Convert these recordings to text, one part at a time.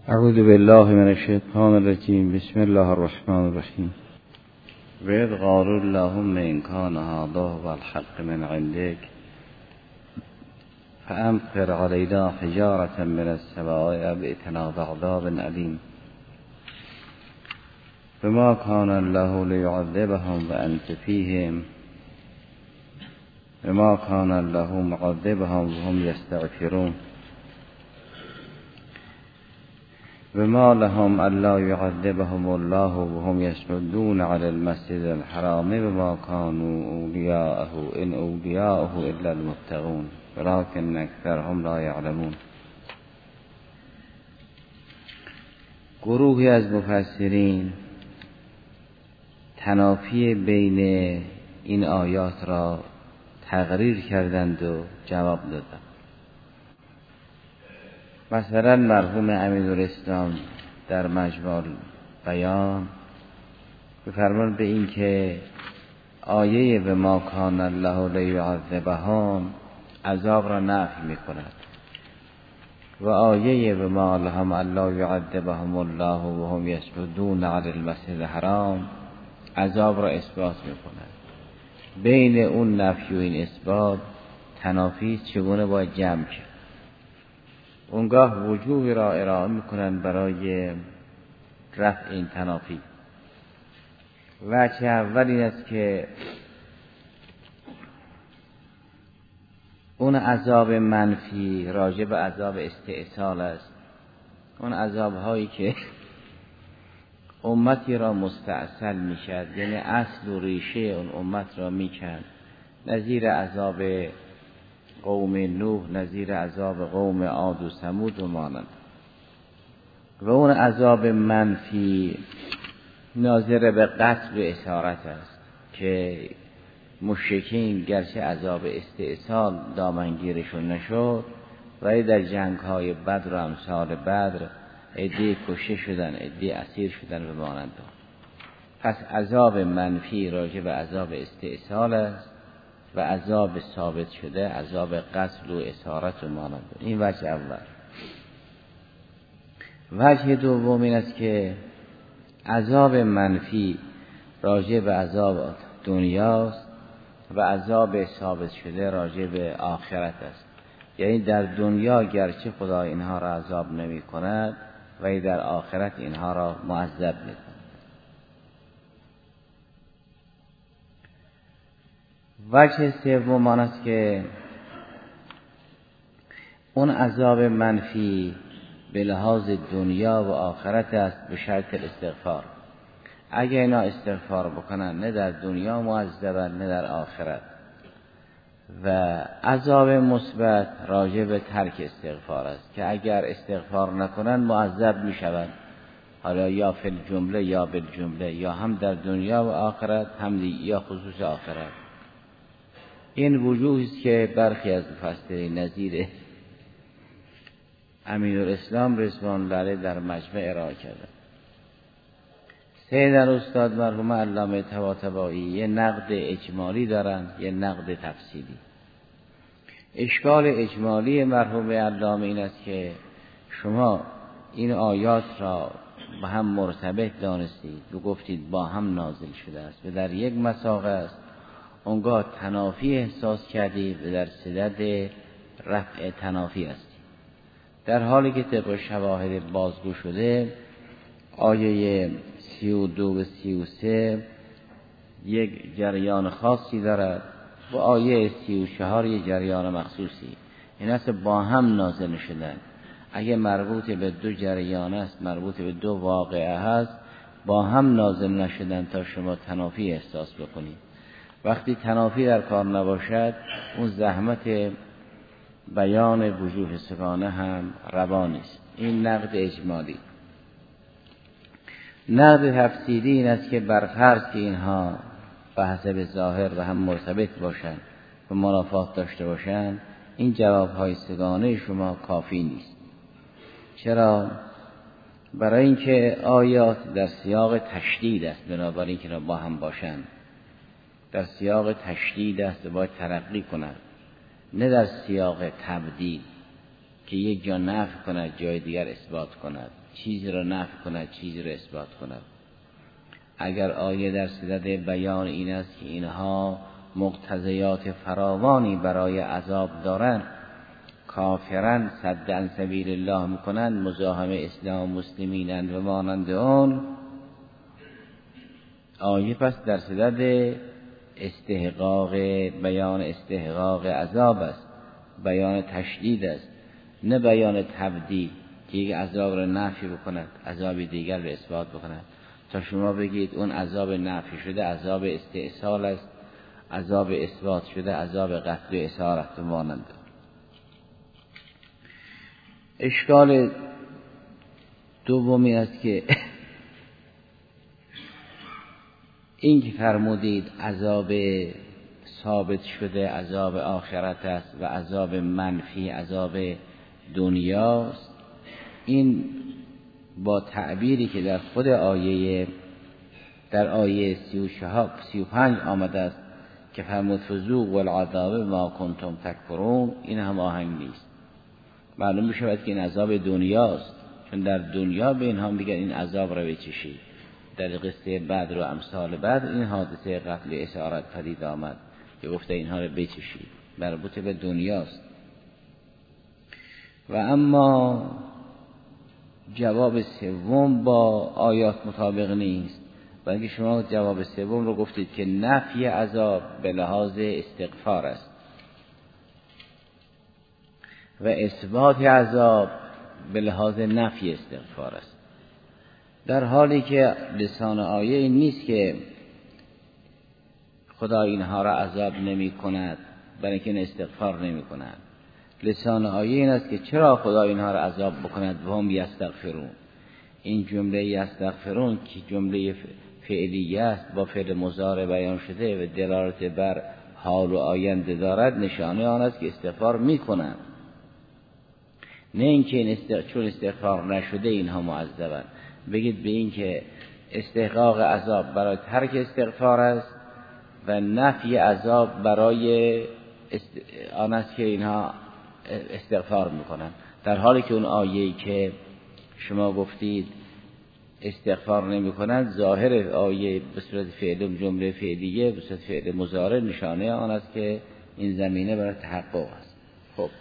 اعوذ بالله من الشیطان الرجیم. بسم الله الرحمن الرحیم. و اذ قالوا اللهم ان کان هذا هو الحق من عندك فامطر علينا حجارة من السماء او ائتنا بعذاب الیم بما كان الله ليعذبهم وانت فيهم وما كان الله معذبهم وهم يستغفرون وما لهم الا يعذبهم الله وهم يصدون عن المسجد الحرام وما كانوا اولياءه ان اولياءه الا المتقون ولكن اکثرهم لا يعلمون. گروهی از مفسرین تنافی بین این آیات را تقریر کردند و جواب دادند. مثلا مرحوم امیرالاسلام در مجموع بیان بفرمان به این که آیه به ما کان الله لیعذبهم عذاب را نفی می کند و آیه به ما لهم الا یعذبهم الله و هم یصدون عن المسجد الحرام عذاب را اثبات می کند. بین اون نفی و این اثبات تنافی چگونه باید جمع کرد؟ اونگاه وجوه را ارائه میکنن برای رفع این تنافی. وجه اول این است که اون عذاب منفی راجع به عذاب استئصال است. اون عذاب هایی که امتی را مستأصل میشد، یعنی اصل و ریشه اون امت را میکند، نظیر عذاب قوم نوح، نظیر عذاب قوم عاد و ثمود و مانند. و اون عذاب منفی ناظر به قتل و اسارت است که مشرکین گرچه عذاب استئصال دامنگیرشون نشد ولی در جنگ های بدر و امثال بدر عده کشته شدن، عده اسیر شدن و مانند. پس عذاب منفی راجع به عذاب استئصال است و عذاب ثابت شده عذاب قتل و اسارت و مانند. این وجه اول. وجه دوم این است که عذاب منفی راجع به عذاب دنیاست و عذاب ثابت شده راجع به آخرت است. یعنی در دنیا گرچه خدا اینها را عذاب نمی کند ولی در آخرت اینها را معذب می کند. وجه سوم آن است که اون عذاب منفی به لحاظ دنیا و آخرت است به شرط الاستغفار. اگه اینا استغفار بکنن نه در دنیا معذبن نه در آخرت. و عذاب مثبت راجع به ترک استغفار است که اگر استغفار نکنن معذب میشوند، حالا یا فی الجمله یا بالجمله، یا هم در دنیا و آخرت هم یا خصوص آخرت. این وجوهی است که برخی از مفسرین نظیر امیرالاسلام رضوان الله علیه در مجمع ارائه کردند. سید استاد مرحوم علامه طباطبایی یه نقد اجمالی دارند، یه نقد تفصیلی. اشکال اجمالی مرحوم علامه این است که شما این آیات را با هم مرتبط دانستید و گفتید با هم نازل شده است و در یک مساق است، اونگاه تنافی احساس کردید و در صدد رفع تنافی هستید. در حالی که طبق شواهد بازگو شده آیه 32 و 33 یک جریان خاصی دارد و آیه 34 یک جریان مخصوصی. این است با هم نازل شدن. اگه مربوط به دو جریان است، مربوط به دو واقعه هست، با هم نازل نشدن تا شما تنافی احساس بکنید. وقتی تنافی در کار نباشد اون زحمت بیان وجوه سگانه هم روا نیست. این نقد اجمالی. نقد تفصیلی این است که برفرض که اینها به حسب ظاهر و هم مرتبط باشند و منافات داشته باشند، این جوابهای سگانه شما کافی نیست. چرا؟ برای اینکه آیات در سیاق تشدید است، بنابراین که با هم باشند در سیاق تشدید است و باید ترقی کنند، نه در سیاق تبدیل که یک جا نفی کند جای دیگر اثبات کند، چیزی را نفی کند چیزی را اثبات کند. اگر آیه در صدد بیان این است که اینها مقتضیات فراوانی برای عذاب دارند، کافرن صد عن سبیل الله میکنند، مزاحم اسلام و مسلمینند و مانند آن، آیه پس در صدد استحقاق بیان استحقاق عذاب است، بیان تشدید است، نه بیان تبدیل که یک عذاب را نفی بکند عذاب دیگر را اثبات بکند تا شما بگید اون عذاب نفی شده عذاب استئصال است، عذاب اثبات شده عذاب قتل و اسارت و مانند. اشکال دومی است که این که فرمودید عذاب ثابت شده عذاب آخرت است و عذاب منفی عذاب دنیاست، این با تعبیری که در خود آیه در آیه 35 آمده است که فرمود فذوقوا العذاب ما کنتم تکفرون، این هم آهنگ نیست. معلوم میشود که این عذاب دنیاست، چون در دنیا به اینها میگن این عذاب را بچشید. در قصه بدر و امثال بدر این حادثه قتل اسارت پدید آمد که گفته اینها را بچشید، مربوط به دنیاست. و اما جواب سوم با آیات مطابق نیست، بلکه شما جواب سوم رو گفتید که نفی عذاب به لحاظ استغفار است و اثبات عذاب به لحاظ نفی استغفار است، در حالی که لسان آیه این نیست که خدا اینها را عذاب نمی کند برای اینکه استغفار نمی کند. لسان آیه این است که چرا خدا اینها را عذاب بکند و هم یستغفرون. این جمله یستغفرون که جمله فعلیه است با فعل مضارع بیان شده و دلالت بر حال و آینده دارد، نشانه آن است که استغفار میکنند، نه اینکه چون استغفار نشده اینها معذبند. بگید به این که استحقاق عذاب برای ترک استغفار است و نفی عذاب برای آن است که اینها استغفار میکنند، در حالی که اون آیه‌ای که شما گفتید استغفار نمیکنند ظاهر آیه به صورت فعل جمله فعلیه به صورت فعل مضارع نشانه آن است که این زمینه برای تحقق است. خب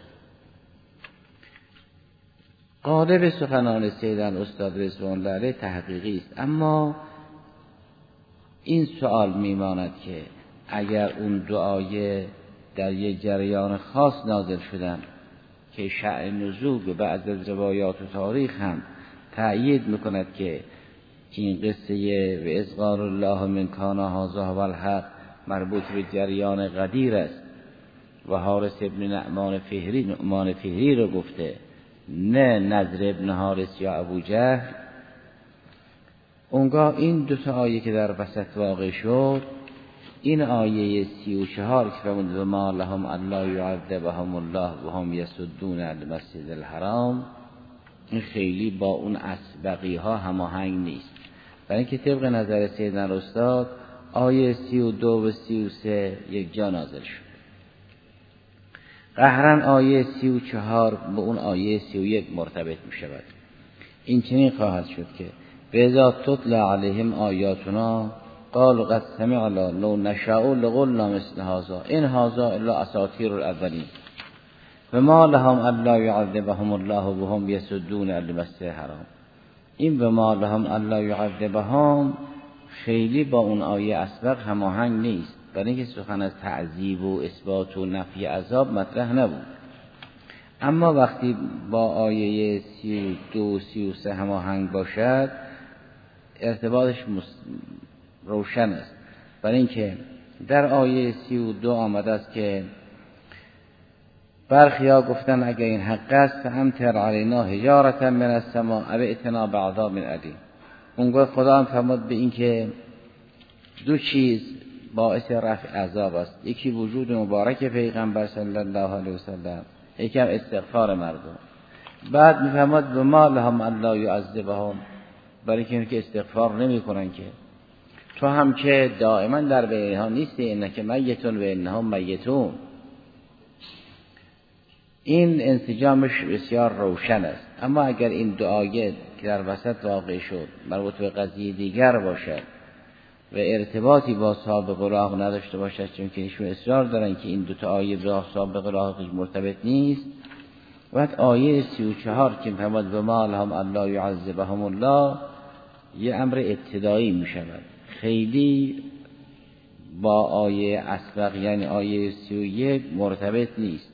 غالب سخنان سیدن استاد رضوان الله علیه تحقیقی است، اما این سوال میماند که اگر اون دو آیه در یک جریان خاص نازل شدن که شأن نزول بعد از روایات و تاریخ هم تأیید میکند که این قصه و اذ قال الله من کان هذا هو الحق مربوط به جریان قدیر است و حارث ابن نعمان فهری رو گفته، نه نضر ابن حارث یا ابو جهل، اونگاه این دو تا آیه که در وسط واقع شد، این آیه 34 که فرمود و ما لهم الا یعذبهم الله و هم یصدون عن المسجد الحرام، این خیلی با اون اسبقی ها هماهنگ نیست، برای اینکه طبق نظر سیدنا استاد آیه 32 و 33 یک جا نازل شد. قهرن آیه 34 به اون آیه 31 مرتبط می شود. این چنین خواهد شد که بذا تطلع علیهم آیاتنا قالوا قد سمعنا لو نشاء لقلنا مثل هذا ان هذا الا اساطیر الاولین و ما لهم الا یعذبهم الله و هم یصدون عن المسجد الحرام. این و ما لهم الا یعذبهم خیلی با اون آیه اسبق هماهنگ نیست، برای اینکه سخن از تعذیب و اثبات و نفی عذاب مطرح نبود. اما وقتی با آیه 32 و 33 هماهنگ باشد ارتباطش روشن است، برای اینکه در آیه 32 آمده است که برخیا گفتن اگر این حق است فامطر علینا حجارة من السماء او ائتنا بعذاب علیم. اونگاه خدا هم فرمود به این که دو چیز باعث رفع عذاب است، یکی وجود مبارک پیغمبر صلی الله علیه وسلم، یکی هم استغفار مردم. بعد میفرماد و ما لهم الا یعذبهم، برای اینکه استغفار نمی کنن که تو هم که دائما در بین ها نیستی، انک میتون و انهم میتون. این انسجامش بسیار روشن است. اما اگر این دو آیه که در وسط واقع شد مربوط به قضیه دیگر باشد و ارتباطی با سابق راه نداشته باشد، چون که ایشون اصرار دارن که این دو تا آیه با سابق راه مرتبط نیست، و آیه 34 که فرمود و ما لهم الا یعذبهم الله یه امر ابتدایی می شود، خیلی با آیه اسبق یعنی آیه 31 مرتبط نیست.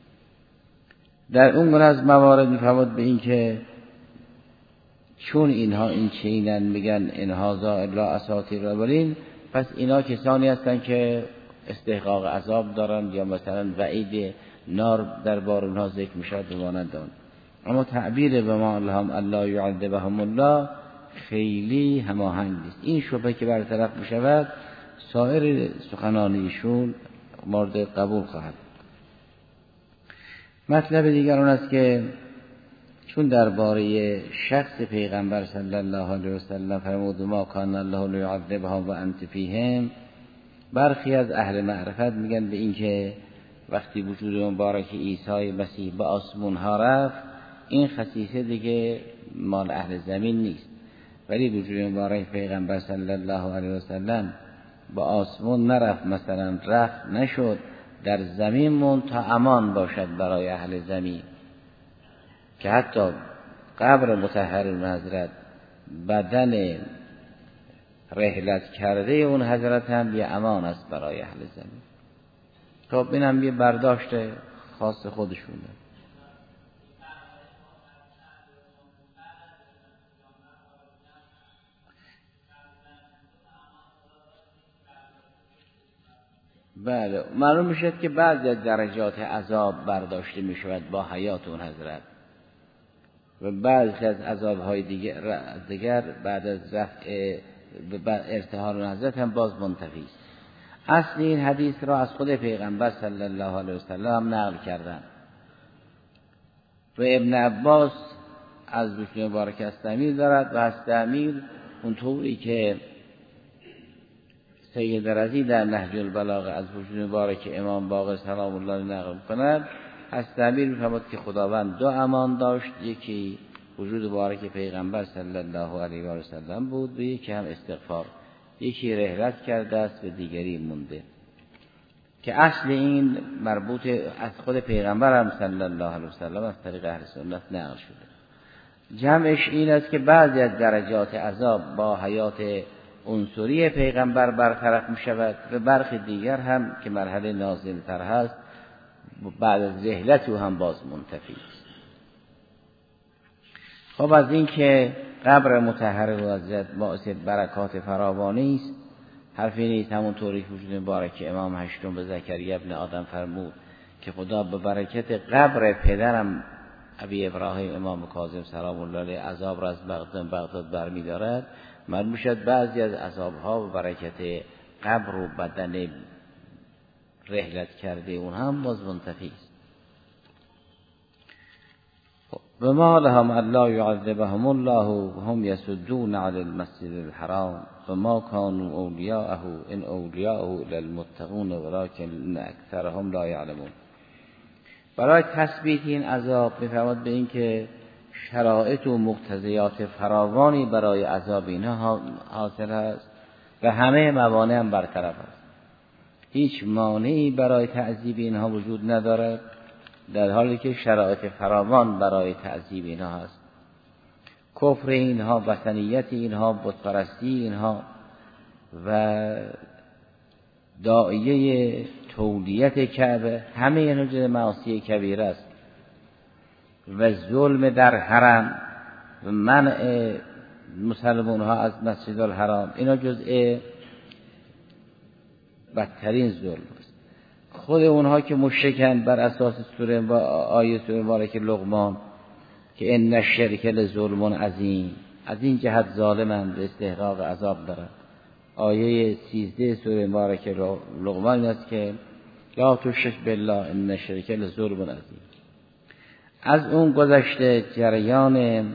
در اون گونه از موارد می فرمود به این که چون اینها این چینن میگن این هذا الا اساطیر الاولین، پس اینا کسانی هستن که استحقاق عذاب دارن یا مثلا وعید نار در بار اونها ذکر میشد و مانند آن. اما تعبیر به ما لهم الا یعذبهم الله خیلی هماهنگ نیست. این شبهه که برطرف میشود سایر سخنان ایشون مورد قبول خواهد. مطلب دیگر اون است که چون درباره شخص پیغمبر صلی الله علیه و سلم فرمود ما کان الله لیعذبهم و انت فیهم، برخی از اهل معرفت میگن به این که وقتی وجود مبارک عیسی مسیح به آسمون ها رفت این خصیصه دیگه مال اهل زمین نیست، ولی وجود مبارک پیغمبر صلی الله علیه و سلم با آسمون نرفت، مثلا رفت نشد، در زمین مون تا امان باشد برای اهل زمین، که حتی قبر مطهر اون حضرت بدن رحلت کرده اون حضرت هم یه امان است برای اهل زمین. خب این هم یه برداشت خاص خودشونه. بله، معلوم میشد که بعضی از درجات عذاب برداشته میشود با حیات اون حضرت و بعضی از عذاب‌های دیگر بعد از رفع ارتحال اون حضرت هم باز منتفی است. اصل این حدیث را از خود پیغمبر صلی الله علیه و سلم نقل کردن و ابن عباس از روش مبارک استعمیل دارد و استعمیل اونطوری که سید رضی در نهج البلاغه از وجود مبارک امام باقر سلام الله نقل کند، استعمیل می‌فرماید که خداوند دو امان داشت، یکی وجود مبارک پیغمبر صلی الله علیه و سلم بود و یکی هم استغفار، یکی رحلت کرده است و دیگری مونده، که اصل این مربوط از خود پیغمبر هم صلی الله علیه و سلم از طریق اهل سنت نقل شده. جمعش این است که بعضی از درجات عذاب با حیات عنصری پیغمبر برطرف می شود و برخی دیگر هم که مرحله نازل تر هست بعد از رحلت او هم باز منتفی است. خب از این که قبر مطهر حضرت باعث برکات فراوانی است، حرفی نیست همونطوری که وجود مبارک امام هشتم به زکریا ابن آدم فرمود که خدا به برکت قبر پدرم ابی ابراهیم امام کاظم سلام الله علیه عذاب را از بغداد برمی دارد. معلوم شد بعضی از عذابها و برکت قبر و بدن رحلت کرده اون هم باز منتفی است. و ما لهم الا یعذبهم الله وهم یصدون عن المسجد الحرام و ما كانوا اولیاءه ان اولیاءه الا المتقون ولكن اکثرهم لا یعلمون. برای تثبیت این عذاب می‌فرماد به این که شرایط و مقتضیات فراوانی برای عذاب اینها حاصل است و همه موانع هم برطرف است. هیچ مانعی برای تعذیب اینها وجود ندارد، در حالی که شرایط فراوان برای تعذیب اینها هست. کفر اینها، وثنیت اینها، بتپرستی اینها و داعیه تولیت کعبه، همه اینها جز معاصی کبیره است و ظلم در حرم و منع مسلمان ها از مسجد الحرام اینا جزء بدترین ظلم است. خود اونها که مشرکن بر اساس سوره و آیه سوره مبارک لقمان که ان الشرک لظلم عظیم، از این جهت ظالمند و استحقاق عذاب دارند. آیه 13 سوره مبارک لقمان است که لا تشرک بالله ان الشرک لظلم عظیم. از اون گذشته جریان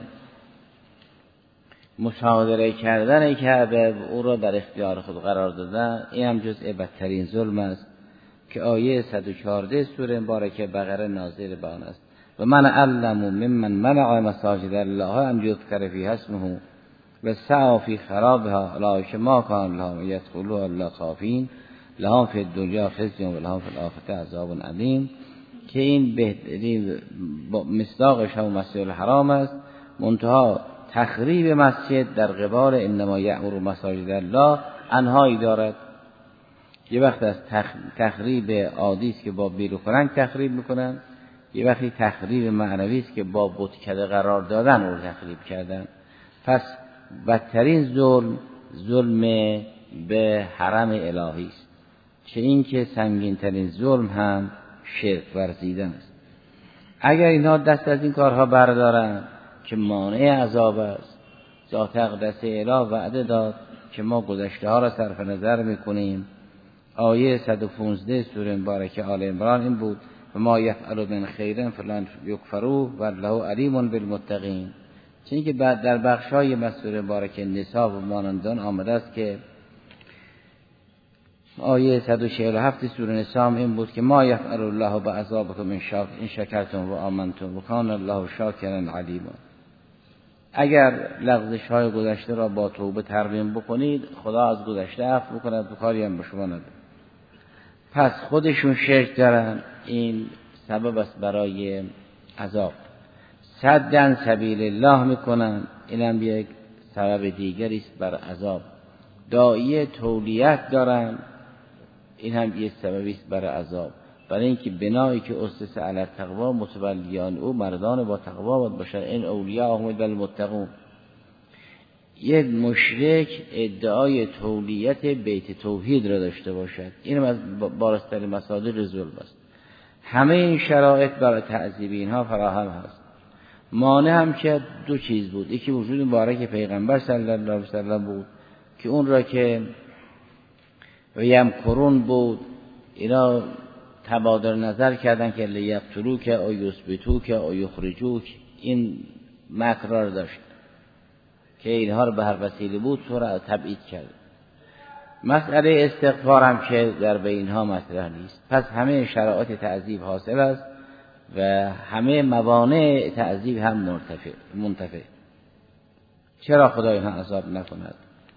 مصادره کردن کعبه او را در اختیار خود قرار دادن، این هم جزء بدترین ظلم است که آیه 114 سوره مبارکه بقره نازل به آن است. و من علم ممن منع مساجد الله ان یذکر فیها اسمه و سعی فی خرابها اولئک ما کان لهم یدخلوها الا خائفین لهم فی الدنیا خزی و لهم فی الاخره عذاب علیم، که این بهترین مصداقش هم مسجد الحرام است. منتها تخریب مسجد در قبال انما یأمر مساجد الله انهایی دارد. یه وقت از تخریب عادی است که با بیرو فرنگ تخریب میکنن، یه وقتی تخریب معنوی است که با بتکده قرار دادن رو تخریب کردن. پس بدترین ظلم به حرم الهی است، چه این که سنگین ترین ظلم هم شرک ورزیدن است. اگر اینها دست از این کارها بردارن که مانع عذاب است، ذات اقدس اله وعده داد که ما گذشته ها را صرف نظر میکنیم. آیه 115 سوره مبارکه آل عمران این بود و ما یفعل من خیر فلن یکفروه والله علیم بالمتقین. چون که بعد در بخشای مسوره مبارکه نساء و مانندان آمده است که آیه 147 سوره نساء این بود که ما یفعل الله بعذابکم ان شکرتم و آمنتم و کان الله شاکرا علیما. اگر لغزش های گذشته را با توبه ترمیم بکنید، خدا از گذشته عفو میکند و کاری هم به شما نداره. پس خودشون شرک دارن، این سبب است برای عذاب. صدن سبیل الله میکنن، اینم یک سبب دیگری است بر عذاب. داعیه تولیت دارن، این هم یک سببی است بر عذاب. برای اینکه بنایی که اسس علی التقوا متولیان او مردان با تقوا باشند، این اولیاء هم المتقون. یک مشرک ادعای تولیت بیت توحید را داشته باشد، این از بارزترین مصادر ظلم است. همه این شرایط برای تعذیب اینها فراهم هست. مانع هم که دو چیز بود، یکی وجود مبارک پیغمبر صلی الله علیه و سلم بود که اون را که یمکرون بود، اینا تبادر نظر کردن که لیقتلوک او یثبتوک او یخرجوک، این مکر را داشت که اینها رو به هر وسیله بود سورا تبعید کرد. مسئله استغفار هم که در بینها مطرح نیست. پس همه شرایط تعذیب حاصل است و همه موانع تعذیب هم منتفع. چرا خدا اینها عذاب نکند؟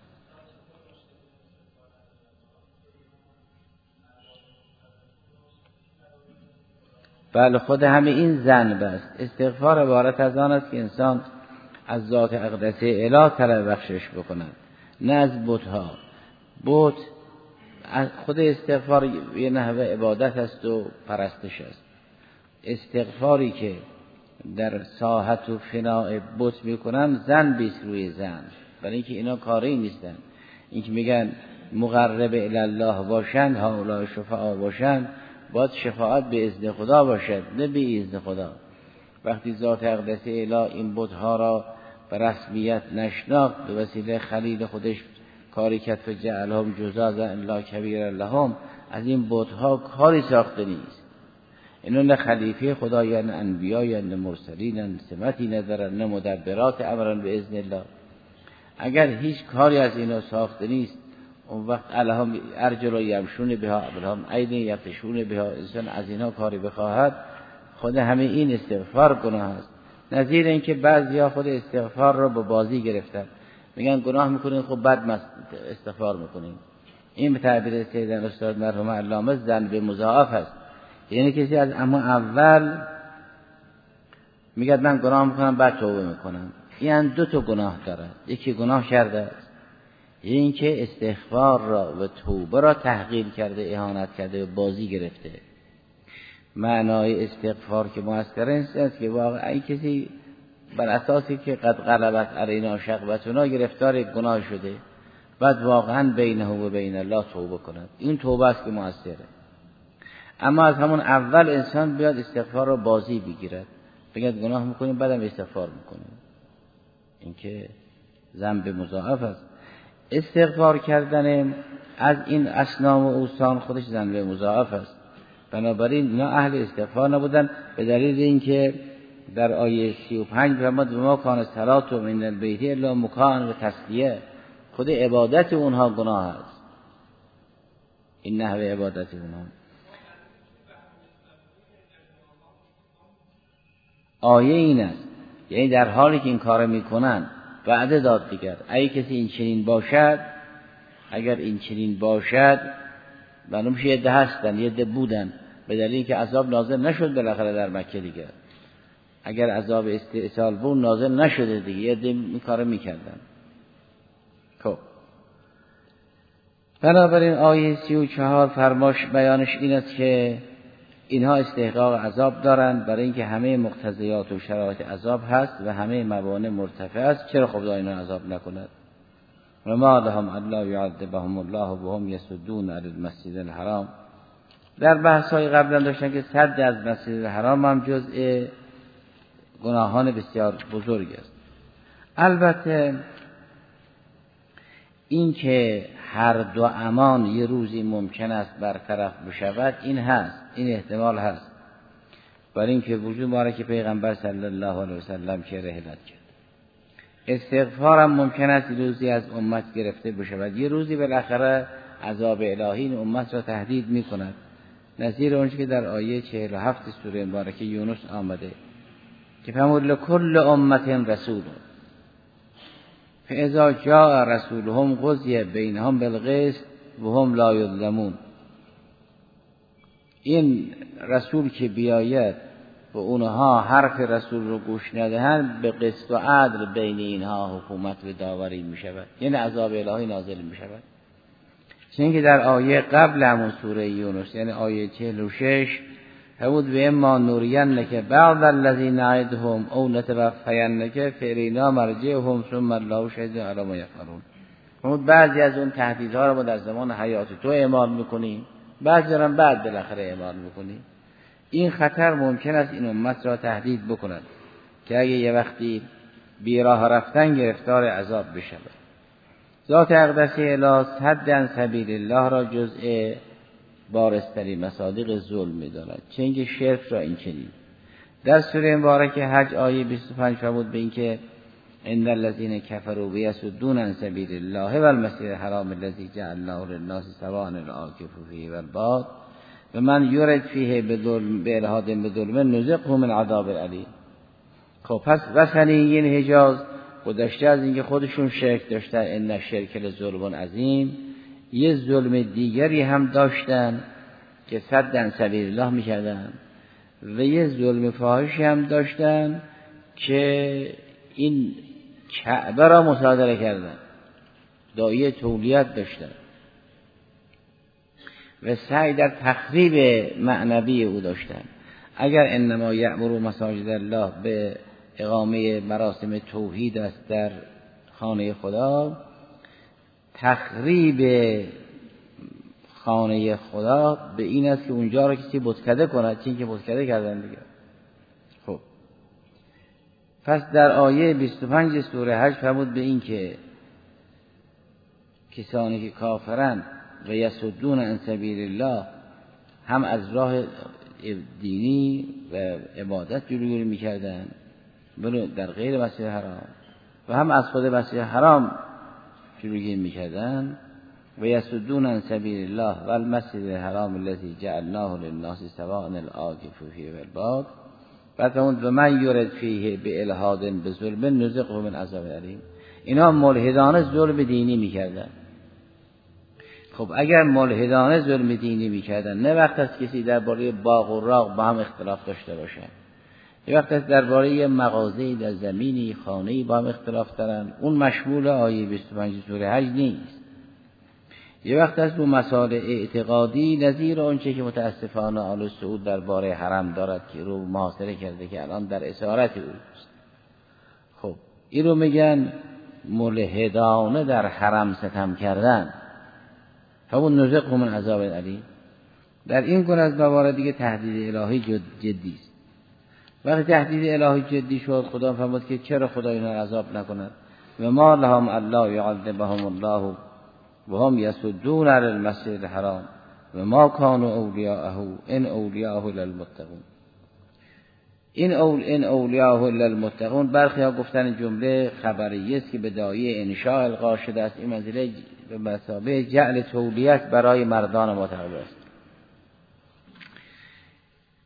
بله، خود همه این ذنب است. استغفار عبارت از آن است که انسان از ذات اقدس اله طلب بخشش بکند، نه از بت‌ها. بت خود استغفار یه نحوه عبادت است و پرستش است. استغفاری که در ساحت و فناء بت میکنن ذنبی است روی ذنب، برای اینکه اینا کاری نیستن. اینکه میگن مقرب الی الله باشند، هؤلاء شفعا باشند، باید شفاعت به اذن خدا باشد، نه به اذن خدا. وقتی ذات اقدس اله این بت‌ها را به رسمیت نشناخت، به وسیله خلیل خودش کاری کرد فجعلهم جزازا الا کبیر لهم، از این بت‌ها کاری ساخته نیست. اینا نه خلیفه خدایان، نه انبیاء، نه مرسلین، نه سمتی ندارن، نه مدبرات امرن به اذن الله. اگر هیچ کاری از اینا ساخته نیست، اون وقت الهم ارجل یمشون بها الهم عین یبتشون بها، انسان از اینا کاری بخواهد، خود همه این استغفار گناه است. نظیر این که بعضیا خود استغفار رو به بازی گرفتن، میگن گناه میکنین خب بعد استغفار میکنین. این به تعبیر سیدنا استاد مرحوم علامه ذنب مضاعف است. یعنی کسی از اما اول میگه من گناه میکنم بعد توبه میکنم، این دو تا گناه داره. یکی گناه کرده است، این که استغفار را و توبه را تحقیر کرده، اهانت کرده و بازی گرفته. معنای استغفار که مؤثر است که واقعا کسی بر اساسی که قد غلبت علینا شقوتنا گرفتار گناه شده، بعد واقعا بینه و بین الله توبه کند، این توبه است که مؤثره. اما از همون اول انسان بیاد استغفار را بازی بگیرد، بگه گناه میکنیم بعدم استغفار میکنیم، این که ذنب مضاعف است. استغفار کردن از این اصنام و اوثان خودش ذنب مضاعف است. بنابراین اینا اهل استغفار نبودن، به دلیل اینکه در آیه 35 فرمود ما کان صلات من البیت الا مکان و تسلیه، خود عبادت اونها گناه است، این نحوه عبادت اونها. آیه این است، یعنی در حالی که این کار میکنن وعده داد دیگر اگه کسی این چنین باشد، اگر این چنین باشد، معلوم میشه یه ده هستن، یه ده بودن، به دلیلی که عذاب نازل نشد بالاخره در مکه دیگر. اگر عذاب استئصال بود نازل نشده دیگه، یه ده این کارو میکردن. خب بنابراین آیه 34 فرماش بیانش این است که اینها استحقاق عذاب دارند برای اینکه همه مقتضیات و شرایط عذاب هست و همه موانع مرتفع است. چرا خدا اینا عذاب نکند؟ و ما لهم الا یعذبهم الله وهم یصدون عن المسجد الحرام. در بحث‌های قبلا داشتن که صد از مسجد الحرام هم جزء گناهان بسیار بزرگ است. البته این که هر دو امان یه روزی ممکن است برطرف بشود این هست، این احتمال هست، برای اینکه وجود مبارک پیغمبر صلی الله علیه وسلم که رحلت کرد. استغفار هم ممکن است یه روزی از امت گرفته بشود، یه روزی بالاخره عذاب الهی این امت را تهدید میکند، نظیر اونچه که در آیه 47 سوره مبارکه یونس آمده که فرمود لکل امت رسول فاذا جاء رسولهم قضی بینهم بالقسط وهم لا یظلمون. این رسول که بیاید و اونها حرف رسول رو گوش ندهند، به قسط و عدل بین اینها حکومت و داوری می شود، یعنی عذاب الهی نازل می شود. چون که در آیه قبل همون سوره یونس یعنی آیه 46 فرمود و اما نورینک بعض الذین نعدهم او نتوفینک فالینا مرجعهم ثم الله شهید علی ما یفعلون. فرمود بعضی از اون تهدیدها رو ما در زمان حیات تو اعمال میکنیم، بعضی رو بعد بالاخره اعمال میکنیم. این خطر ممکن است این امت را تهدید بکند که اگه یه وقتی بیراه رفتن گرفتار عذاب بشود. ذات اقدسی الی صد عن سبیل الله را جزء بارزترین مصادیق ظلم می‌داند، چه اینکه شرک را این چنین. در سوره مبارکه حج آیه 25 فرمود به اینکه ان الذين كفروا ويصدون عن سبيل الله والمسجد الحرام الذي جعلناه للناس سواء العاكف فيه والباد ومن يرد فيه بإلحاد بظلم نذقه من عذاب الیم. خب پس وثنیین حجاز گذشته از اینکه خودشون شرک داشتن، ان الشرک لظلم عظیم، یه ظلم دیگری هم داشتن که صد عن سبیل الله میکردن و یه ظلم فاحشی هم داشتن که این کعبه را مصادره کردن، داعیه تولیت داشتن و سعی در تخریب معنوی او داشتن. اگر انما یأمر مساجد الله به اقامه مراسم توحید است در خانه خدا، تخریب خانه خدا به این است که اونجا را کسی بتکده کند، چون که بتکده کردن دیگه. خب پس در آیه 25 سوره حج فرمود به این که کسانی که کافرن و یصدون عن سبیل الله هم از راه دینی و عبادت جلوگیری میکردن در غیر مسجد حرام و هم از خود مسجد حرام جلوگیری میکردن و یصدون عن سبیل الله و المسجد الحرام الذی جعلناه للناس سواء العاکف فیه والباد. بعد فرمود و من یرد فیه بالحاد بظلم نذقه من عذاب الیم. اینا ملحدانه ظلم دینی میکردن. خب اگر ملحدانه ظلم دینی میکردن، نه وقت است کسی درباره باغ و راغ با هم اختلاف داشته باشه، یه وقت است درباره مغازه‌ای در زمینی خانه‌ای با هم اختلاف دارن، اون مشمول آیه 25 سوره حج نیست. یه وقت است اون مسائل اعتقادی نظیر آنچه که متاسفانه آل سعود درباره حرم دارد که رو محاصره کرده که الان در اسارت اوست. خب این رو میگن ملحدانه در حرم ستم کردن، همون نذقه من عذاب الیم. در این گونه از موارد دیگه تهدید الهی جدی است. وقتی تهدید الهی جدی شد، خدا فرمود که چرا خدا اینا را عذاب نکند و ما لهم الا یعذبهم الله و هم یصدون عن المسجد الحرام و ما كانوا اولیاءه ان اولیاءه الا المتقون. این اولیاءه الا المتقون برخی ها گفتن جمله خبریه است که به داعیه انشاء القا شده است. این منزله به مثابه جعل تولیت برای مردان متقی است.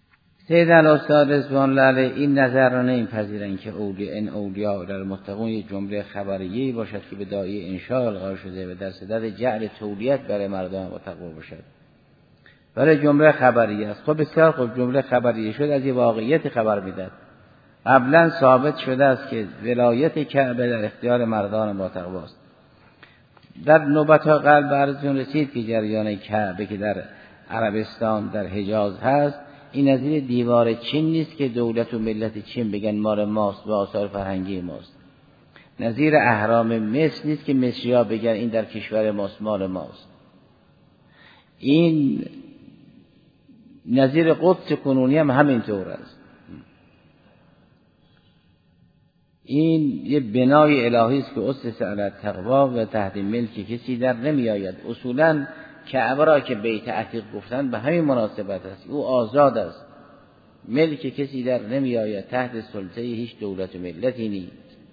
سید الاستاد رضوان الله علیه این نظر را نمی‌پذیرند که اولیاء در متقون یک جمله خبریه‌ای باشد که به داعیه انشاء القا شده و در صدد جعل تولیت برای مردم متقون باشد. برای جمله خبریه است. خب بسیار خوب، جمله خبریه شد، از یه واقعیت خبر میداد. قبلا ثابت شده است که ولایت کعبه در اختیار مردان متقوا است. در نوبت‌ها قلب براتون رسید که جریان کعبه که در عربستان در حجاز هست، این نظیر دیوار چین نیست که دولت و ملت چین بگن مال ماست و آثار فرهنگی ماست. نظیر اهرام مصر نیست که مصری‌ها بگن این در کشور ماست، مال ماست. این نظیر قدس کنونی هم همینطور است. این یه بنای الهی است که اسس علی التقوا و تحت ملک کسی در نمی آید. اصولاً کعبه را که بیت عتیق گفتن به همین مناسبت است. او آزاد است، ملک کسی در نمی آید، تحت سلطه هیچ دولت و ملتی نیست.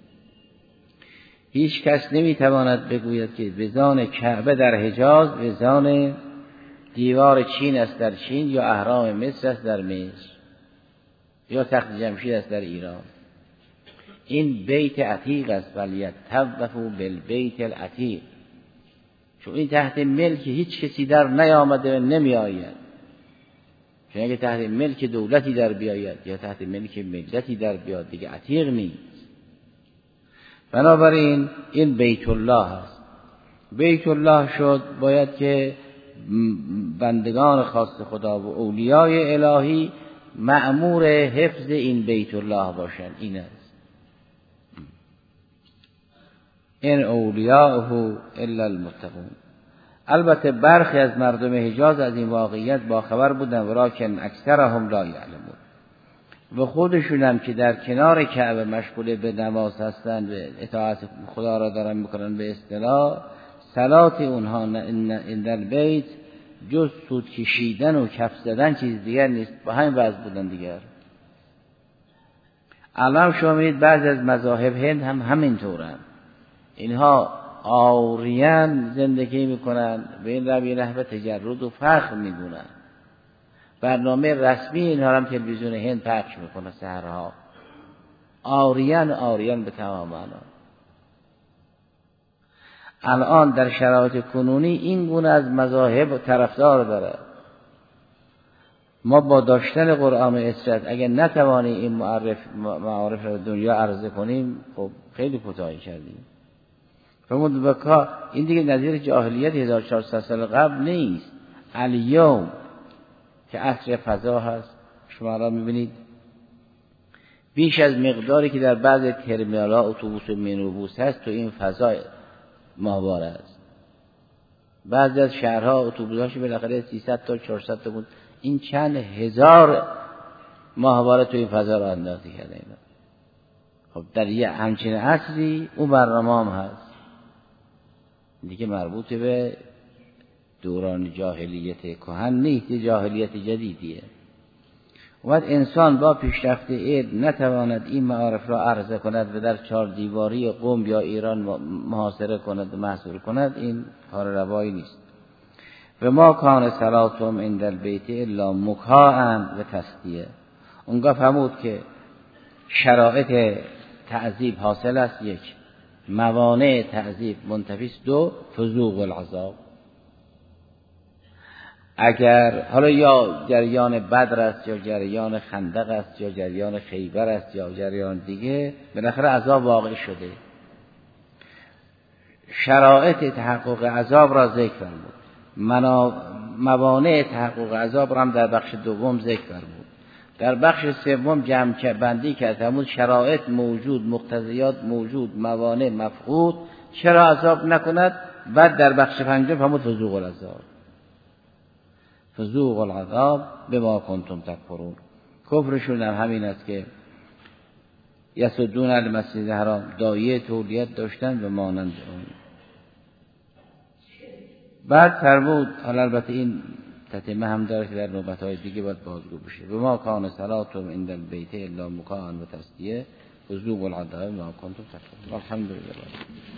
هیچ کس نمی تواند بگوید که وزان کعبه در حجاز وزان دیوار چین است در چین، یا اهرام مصر است در مصر، یا تخت جمشید است در ایران. این بیت عتیق است، ولیطوفوا بالبیت العتیق، چون این تحت ملک هیچ کسی در نیامده و نمی آید. چون اگه تحت ملک دولتی در بیاید یا تحت ملک ملتی در بیاد دیگه عتیق نیست. بنابراین این بیت الله است. بیت الله شد، باید که بندگان خاص خدا و اولیای الهی مأمور حفظ این بیت الله باشند. این است این اولیاءه الا المتقون. البته برخی از مردم حجاز از این واقعیت باخبر بودند، ولکن اکثرهم لا یعلمون. و خودشون هم که در کنار کعبه مشغول به نماز هستند و اطاعت خدا را دارن میکنن، به اصطلاح صلات اونها عند البیت جز سود کشیدن و کف زدن چیز دیگر نیست. با همین وضع بودن دیگر. الان شما می‌بینید بعضی از مذاهب هند هم همینطورن. اینها آریان زندگی میکنن، به این روی نحو تجرد و فخر میدونن. برنامه رسمی اینها هم تلویزیون هند پخش میکنه سحرها. آریان به تمام معنا. الان در شرایط کنونی این گونه از مذاهب طرفدار داره. ما با داشتن قرآن اسرت اگر نتوانیم این معارف دنیا عرضه کنیم، خب خیلی کوتاهی کردیم. فرمود بکا این دیگه نظیر جاهلیت 1400 سال قبل نیست. الیوم که عصر فضا هست، شما را میبینید بیش از مقداری که در بعض ترمینال‌ها اتوبوس و مینیبوس هست تو این فضا ماهواره است. بعضی از شهرها اتوبوس‌هاش بالاخره 300 تا 400 تا بود. این چند هزار ماهواره تو این فضا را اندازی کرده اینا. خب در یه همچین عصری اون برنامه هم هست دیگه، مربوط به دوران جاهلیت کهن نیست، جاهلیت جدیدیه. وقت انسان با پیشرفت علم نتواند این معارف را عرضه کند و در 4 دیواری قم یا ایران محاصره کند و محصور کند، این کار روایی نیست. و ما کان صلاتهم عند البیت الا مکاء و تصدیه. اونگاه فرمود که شرایط تعذیب حاصل است: 1 موانع تعذیب منتفی است، 2 فذوق العذاب. اگر حالا یا جریان بدر است یا جریان خندق است یا جریان خیبر است یا جریان دیگه، بالاخره عذاب واقع شده. شرایط تحقق عذاب را ذکر فرمود، موانع تحقق عذاب را هم در بخش دوم ذکر فرمود. در بخش سوم جمع بندی کرد، فرمود شرایط موجود، مقتضیات موجود، موانع مفقود، چرا عذاب نکند؟ بعد در بخش پنجم فرمود فذوق العذاب. فذوق العذاب بما کنتم تکفرون. کفرشون هم همین است که یصدون عن المسجد الحرام، داعیه تولیت داشتن و مانند اون. بعد فرمود، حالا البته این تتمه هم داره که در نوبت‌های دیگه باید بازگو بشه: و ما کان صلاتهم عند البیت الا مکاء و تصدیه فذوقوا العذاب بما کنتم تکفرون. الحمدلله.